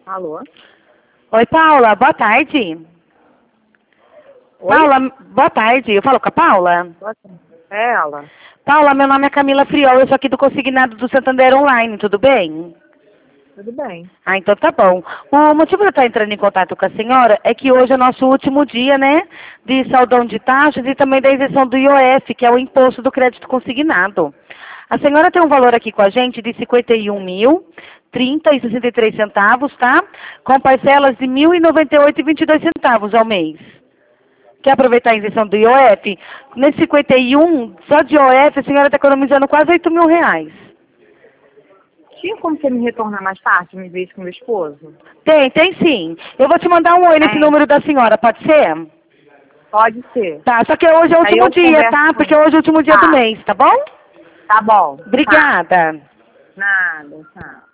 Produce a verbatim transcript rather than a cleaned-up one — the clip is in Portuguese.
Alô? Oi, Paula, boa tarde. Oi? Paula, boa tarde. Eu falo com a Paula? Boa tarde. É ela. Paula, meu nome é Camila Friol, eu sou aqui do Consignado do Santander Online, tudo bem? Tudo bem. Ah, então tá bom. O motivo de eu estar entrando em contato com a senhora é que hoje é nosso último dia, né, de saldão de taxas e também da isenção do I O F, que é o Imposto do Crédito Consignado. A senhora tem um valor aqui com a gente de cinquenta e um mil, trinta e sessenta e três centavos, tá? Com parcelas de mil e noventa e oito e vinte e dois centavos ao mês. Quer aproveitar a isenção do I O F? Nesse cinquenta e um, só de I O F, a senhora está economizando quase oito mil reais. Tinha como você me retornar mais tarde, me ver isso com meu esposo? Tem, tem sim. Eu vou te mandar um oi nesse É. número da senhora, pode ser? Pode ser. Tá, só que hoje é o Aí último eu dia, converso tá? com Porque ele. hoje é o último dia do Tá. mês, tá bom? Tá bom. Tá. Obrigada. Nada, tá.